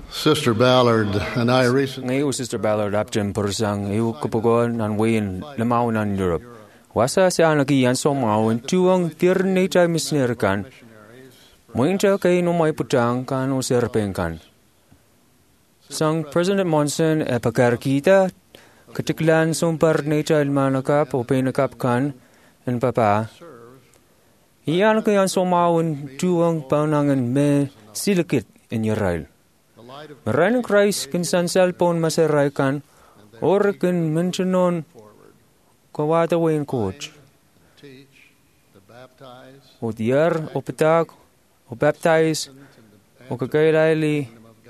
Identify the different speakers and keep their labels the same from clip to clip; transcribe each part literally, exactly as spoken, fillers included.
Speaker 1: Sister Ballard and I recently
Speaker 2: Ngayon, Sister Ballard apjem persang iu kepogoan nan wayin lemau nan Europe. Wasa sa nagiyan so mauin tuang tirni chay misnerikan. Muinta kay no may putang kan o serpengkan. Sang President Monson e pakar kita ketiklan sumpar ni chay manakap o penakap kan en papa. Iyan kayan so mauin tuang panangan me silikit in Israel. Maran Christ kin san cellphone masaray kan or kin mentionon kawata wain coach. O diyar, o patak, o baptize, o kakailali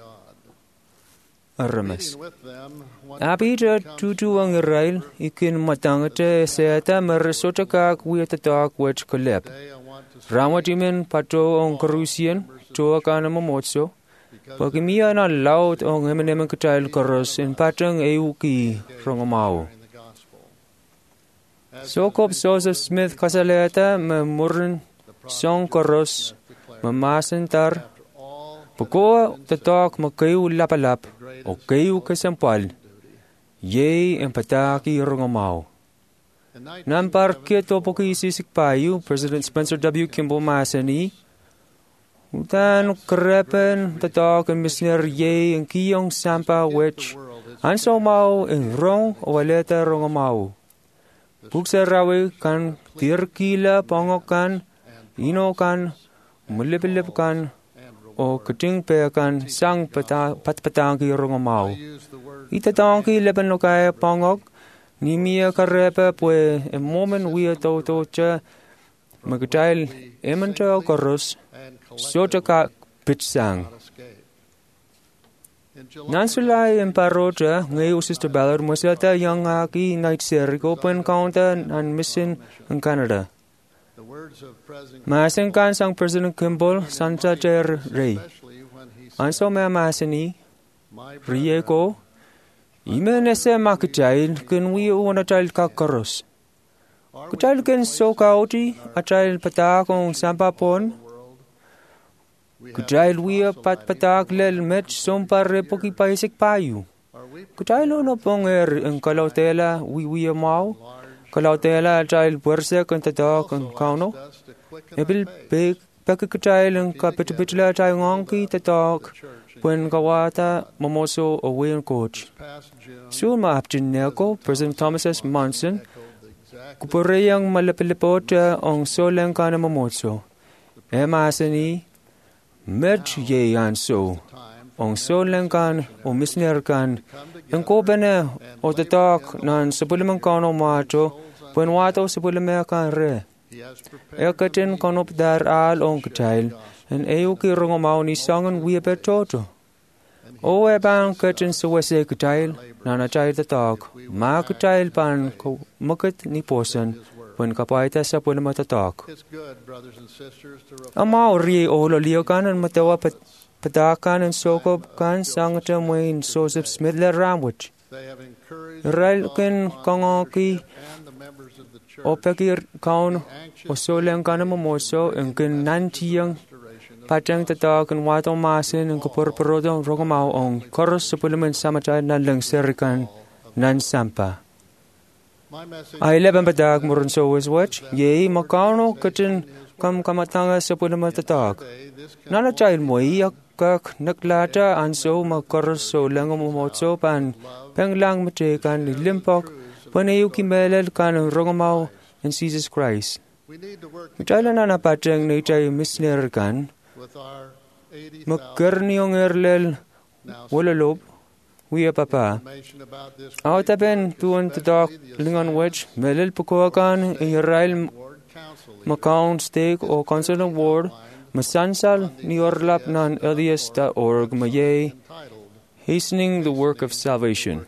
Speaker 2: aramas. Abida tutu ang Israel ikin matangate seta marisota kak wiyatatak wech kalep. Ramatimin pato ang karusian, choa ka na mamotso. Pagimiya na laut ang emenemen katail karos in patang euki rongomao. Sokop Joseph Smith kasaleta memurin song karos memasentar. Pagkoa tatak makayu lapalap o kayu kasampal. Yay empataki rongomao. Nampar kito pokisisik payu President Spencer W. Kimball Masani. Utan krepen tatak en misner ye en kiyong sampa wech anso mau en rong o waleta rong mau. Buksa rawe kan tirkila pangokan ino kan mulipilip kan o kuting pe kan sang patpatang ki rong mau. Itatang ki lepen lo kaya pangok ni mia karepe pue en moment wia to to cha magtail emento korus. Sota ka pitsang. Nansulay en parota ngayon Sister Ballard masalata yang aki night series open counter and mission in Canada. Masin kan sang President Kimball Santa Ter Ray. Anso may masini riye ko ime nese makitail kun wi una child kakaros. Kuchail ken so kauti a child patakong sampapon. Kuchail wia pat patak lel met sompar repoki paisik payu. Kuchail no ponger en kalautela wi wia mau. Kalautela child puerse kan tatak kan kauno. Ebil pek pek kuchail en kapitipitla chay ngongki tatak. Puen kawata mamoso away coach. Soon ma aptin neko President Thomas S. Monson. Kupureyang malapilipot ang soleng kana mamoso. Emasani. Med ye anso, ong solen kan, o misner kan, en ko bene, o tatak, nan sebuliman kan o macho, puen wato sebuliman kan re. Ekatin kanop dar al ong katail, en euki rongomao ni sangan wiebe toto. O ebang katin suwese katail, nan achai tatak, ma katail pan ko makit ni posan, puen kapaita sa puen matatak. Amao ri o lolio kan and matawa patakan and sokop kan sangata Wayne Joseph Smith le ramwich. Rail ken kangoki o pekir kaun o solen kan mamoso en ken nantiyang patang tatak and wato masin and kapurpurodong rogomao ong koros supplement samachay na lang serikan nan sampa. Ay leban patak murun so was watch, ye makano katin kam kamatanga sa punamatatak. Nana child mo iyak kak naklata anso makaroso lang umumotso pan penglang matekan ni limpok panayu kimelel kan rongamaw and Jesus Christ. Mitala na napatang na itay misner kan magkarniyong erlel walalob. Wiya papa. Aw taben tuon tatak lingon wedge melil pukuakan Israel Macau Stake o Council of Ward masansal ni orlap nan L D S dot org mayay hastening the work of salvation.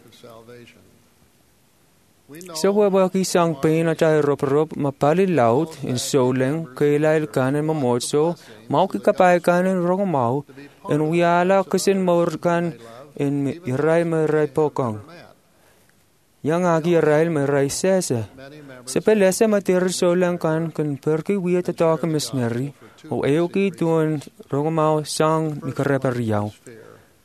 Speaker 2: So wawaki sang pain at ay roparop mapali laut in soleng kailail kanan mamotso mauki kapay kanan rongomau en wiyala kasin maurkan in Israel meray pokong. Yang agi Israel meray sesa. Sepelesa matir solang kan kan perki wiya tatak missionary o eoki tuon rongomao sang ni karepariyaw.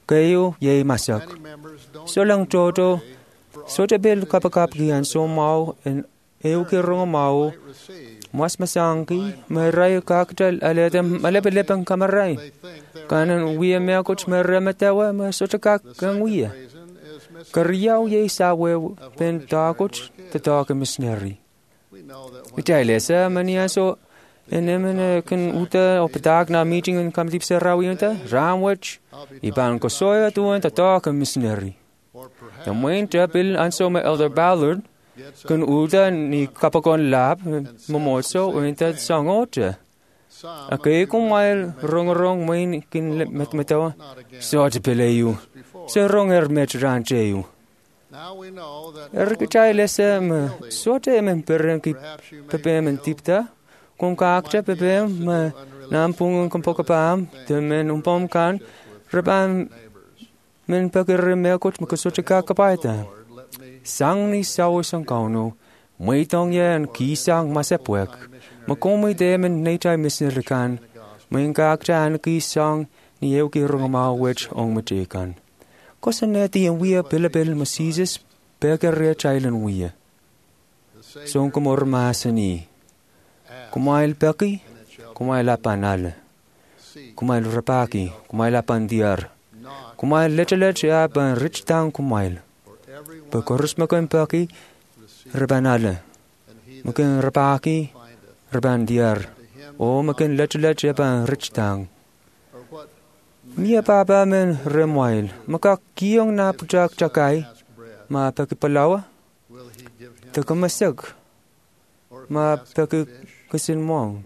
Speaker 2: kayo yay masak. So lang toto, so te bil kapakap gian so mau en eu ki rongo mau, mas masangki, meray kaktal aletem alepelepang kamaray. Kanan uya mea kuch meramatawa ma so te kakang uya. Kariyaw yay sawe pen takuch te taka misneri. Itailesa mania so enemen kan uta op dag na meeting en kam diep se rawinta ramwich iban ko soya tuan te taka misneri. The main bil anso me Elder Ballard kun uta ni kapakon lab momoso uinta sangote. Akay kung mail rong rong main kin met metawa so te peleyu. Se rong er met rancheyu. Er kichay lesem so te men peren ki pepe men tipta kung kakta pepe me nampung kung pokapam te men umpom kan reban men pagir me kot makasote kakapaita. Sang ni sawo sang kauno, may tong yan kisang masapwek, makumay de men natay misnirikan, may kaktaan kisang ni ew ki rungmawech ong matikan. Kosan neti ang wia bilabel masisis, pagare chailan wia. Song kumor masani, kumail paki, kumail apanal, kumail rapaki, kumail apandiar, kumail lechalech apan rich tang kumail. Pagkorus makan paki, rebanale, makan rapaki, rebandiar, o makan lechalech apan rich tang. Mia papa men remwail, maka kiyong na pujak chakay, ma pakipalawa, takamasag, ma pakikasinmong.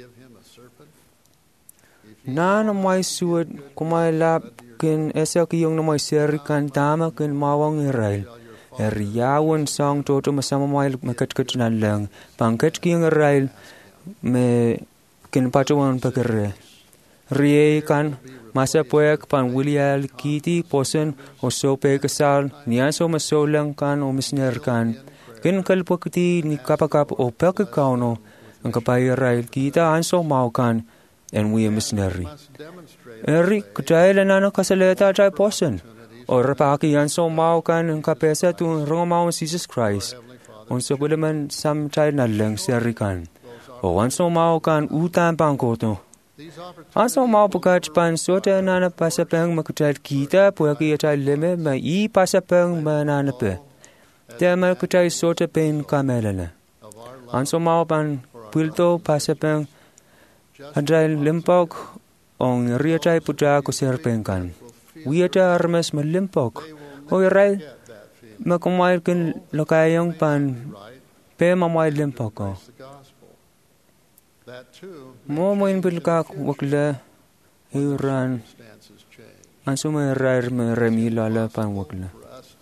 Speaker 2: Na na may suwad kumailap kin esa kiyong na may serikan tama kin mawang Israel. Eriyawan sang toto masama may makatkat na lang, pangkat kiyong Israel me kin patuwan pakire. Riye kan masa puek pan William kiti posen o sope kasal niyan so masolang kan o misner kan kin kalpakti ni kapakap o pakikauno ang kapayrail kita anso mau kan en we misneri eri kutailan ano kasaleta jay posen o rapaki anso mau kan ang kapesa tu rongmao Jesus Christ on so bulaman sam chay na lang serikan o anso mau kan utan pangkoto. Anso mau pagkat pan sota nana pasapang makutay kita puaki atay leme ma i pasapang mananape. Tema kutay sota pen kamelala. Anso mau pan pulto pasapang atay limpok ong riatay puta ko serpengkan. Wiata armas malimpok. O iray makumayal kin lokayong pan pe mamayal limpok ko. Mo mo in bilka wakla hiran anso may rar may remila la pan wakla.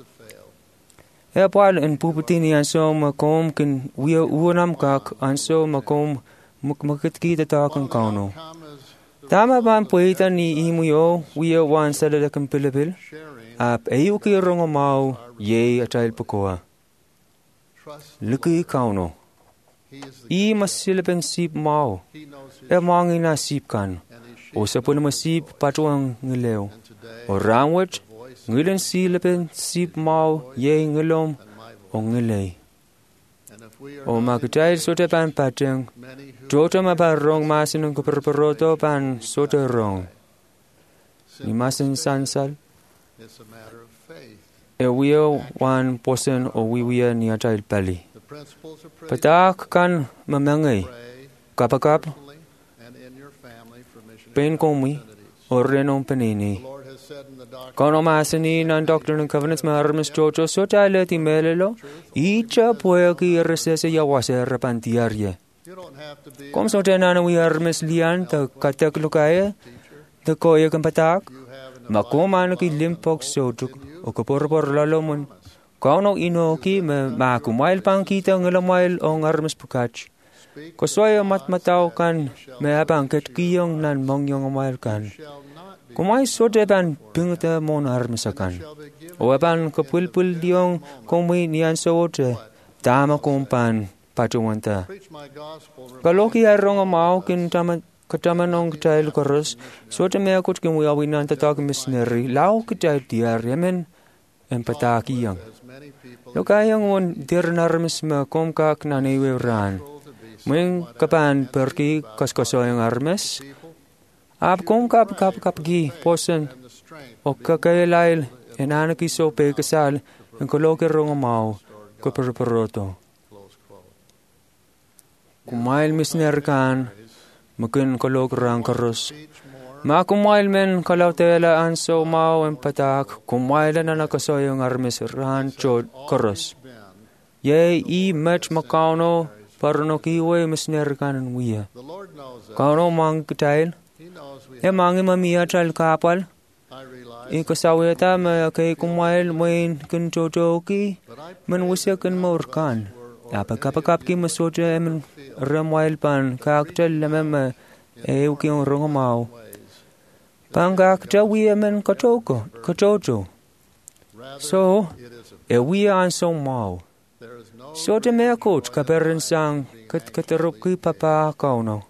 Speaker 2: E pal en puputi ni anso makom kin wia uanam kak anso makom mukmakit kita ta kang kauno. Tama ban puita ni imuyo wia wan salada kan pilipil ap ayu ki rongo mau ye atail pakoa. Luki kauno. I masilapeng sip mau, e mangi na sip kan, o sa po na masip patuang ngilew, o rangwat, ngilan silapeng sip mau, ye ngilom, o ngilay. O makitay sote pan pateng, joto maparong masin ng kuperperoto pan sote rong. Ni masin sansal, e wiyo wan posen o wiwiya ni atay pali. Patak kan mamangay, kapakap, pen komi, o renong panini. Kono masani ng Doctrine and Covenants maharmas chocho so tayo ti melelo, icha puya ki resese yawase repantiarye. Kom so tayo nanawi harmas liyan ta katak lukaya, ta koya kan patak, makumano ki limpok sotuk, o kapurpor lalomon. Kauno inoki me makumail pang kita ngalamail o ngarmas pukach. Kosoy matmataw kan me abangket kiyong nan mongyong amail kan. Kumay sote ban pingta mon armasakan. O aban kapulpul diyong kumi niyan sote tama kumpan patuwanta. Kaloki arong amaw kin tama katamanong kitail koros, so te mea kot kemu yawi nan tatak missionary, lau kitai diar yemen en pataki yang. Lo kayang won dir narmis ma kom kak na newe ran. Meng kapan pergi kaskoso yang armes. Ap kom kap kap kap gi posen o kakailail en anaki so pe kasal en koloke rongomau ko perperoto. Kumail misner kan makin kolok rang karus. Ma kumail men kalau tela anso mau en patak kumail na nakasoyong armes rancho karus. Ye i match makauno parno kiwe misner kan wiya. Kauno mang kitail. E mangi mamia chal kapal. I kasaweta ma kay kumail main kun jojoki men wisya kun maurkan. Apakapakap ki masoja emen ramwail pan kaktel lemem eu ki on rongomau. Pan kakta wi emen kachoko, kachocho. So, e wi an so mau. So te mea coach kaperin sang kat kataruki papa kauno.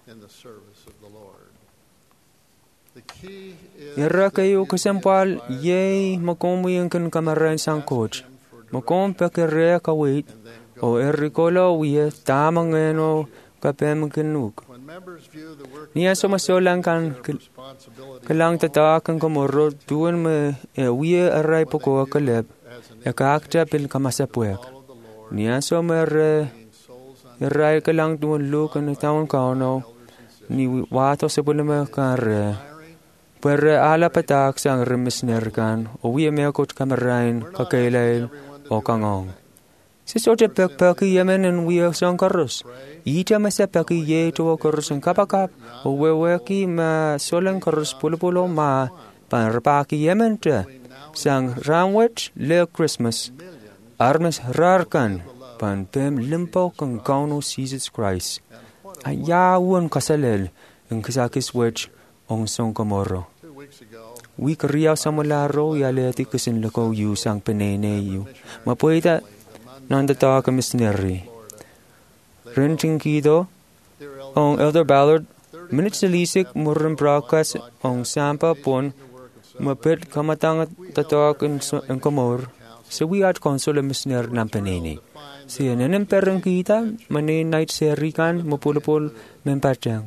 Speaker 2: Ira kayo kasempal ye makomu yang kan kamaran sang coach. Makom pekere kawit. O erikolo wiye tamang eno kapem kenuk. Niya sumasolang kan kalang tatakan komoro tuan me e wiye aray poko kaleb e kakta pil kamasapuek. Niya sumere aray kalang tuan lukan tawon kauno ni wato sebuleme kare. Per ala patak sang remisner kan o wiye meakot kamarain kakailail o kangong. Si sote pek peki yemen en wiya sang karus. Ita masa peki ye to karus en kapakap. O weweki ma solen karus pulo-pulo ma panrapaki yemen te. Sang ramwet le Christmas. Armes rarkan pan pem limpo kang kauno Jesus Christ. Ayawan kasalel en kasakis wech ong song kamoro. Wik riyaw sa mularo yaleti kasin lako yu sang penene yu. Mapuita nanda ta ka missionary. Renting kido, ong Elder Ballard, minutes lisik murren brakas ong sampa pon, mapit kamatang tatak en komor, sa wiat konsul missioner ng panini. Siya nanem perang kita, mani night serikan, mapulupul, mempatang.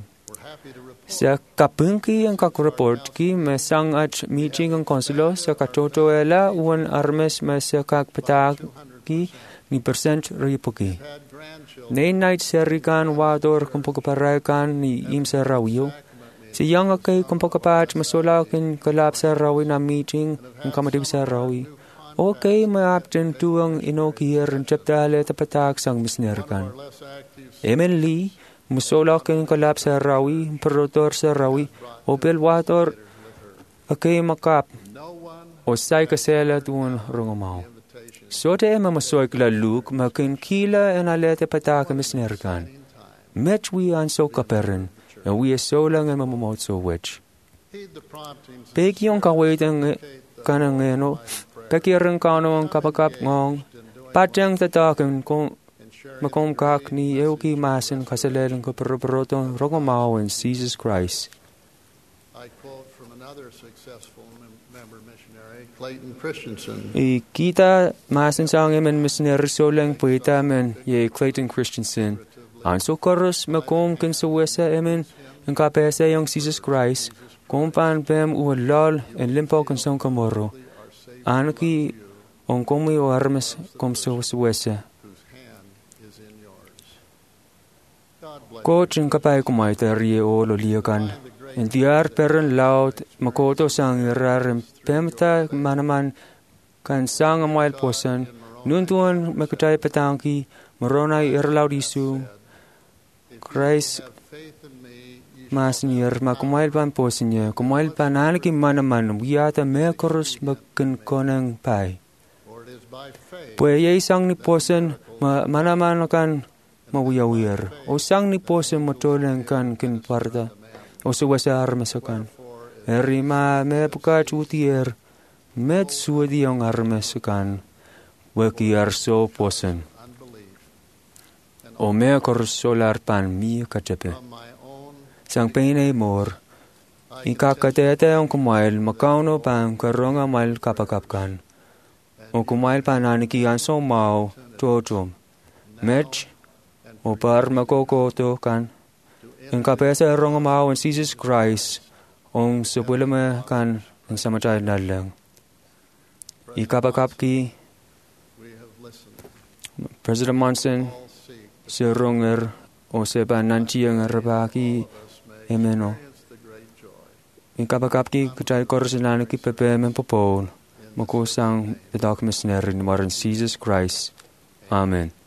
Speaker 2: Sa kapungki ang kakureport ki, mesang at meeting ang konsulo, sa katotoela, uwan armes masa kakpatag ki, ni percent ripoki. Nay night serikan wador kumpakaparaikan ni imsa rawiyo. Si yang akay kumpakapat masolakin kalap sa rawi na meeting ng kamatib sa rawi. Okay maapten tuang inokir ng chaptale tapatak sang misnerkan. Emen li, masolakin kalap sa rawi, perotor sa rawi, opel wador akay makap o say kasela tuan rongomao. Sote ema masoy kila luk makin kila en alete pataka misnerkan. Met we an so kaperin, and we so lang ema mamot so wech. Peki yung kawait ang kanang eno, peki rin kano ang kapakap ngong, patyang tatakan kung makomkak ni euki masin kasaleleng kaperperotong rongomao in Jesus Christ.
Speaker 1: I quote from another successful member missionary, Clayton Christensen.
Speaker 2: I kita masin sang emen missionary soleng puita men ye Clayton Christensen. Anso koros makom kin suwesa emen ang kapesa yung Jesus Christ kumpan pem uwalal en limpo kin song kamoro. Anaki on komi o armes kom suwesa. Coach ang kapay kumaita rie o loliakan. En diar peren laut makoto sang irarem pemta manaman kan sang amail posan nuntuan makutay patangki maronay irlaud isu Christ mas nier makumail pan posinye kumail pan anaki manaman wiyata mekoros makin konang pai puye sang ni posan manaman kan mawiyawir o sang ni posan matoleng kan kin parda o suwasa armesakan. Erima me puka chutier, met suodi ang armesakan, waki arso posen. O me korsolar pan mi kachape. sang pinay mor. Ikakatete ang kumail makauno pang karonga mail kapakapkan. O kumail pananikian somao tuotum. Mech o par makokoto kan. Ang kapesa ronga mao in Jesus Christ ong supulama kan ang samatay na lang. Ikapakapki President Monson si ronger o seba nanti ang rabaki emeno. Ikapakapki kacay korsinano ki pepe men popol makusang the document in Jesus Christ. Amen.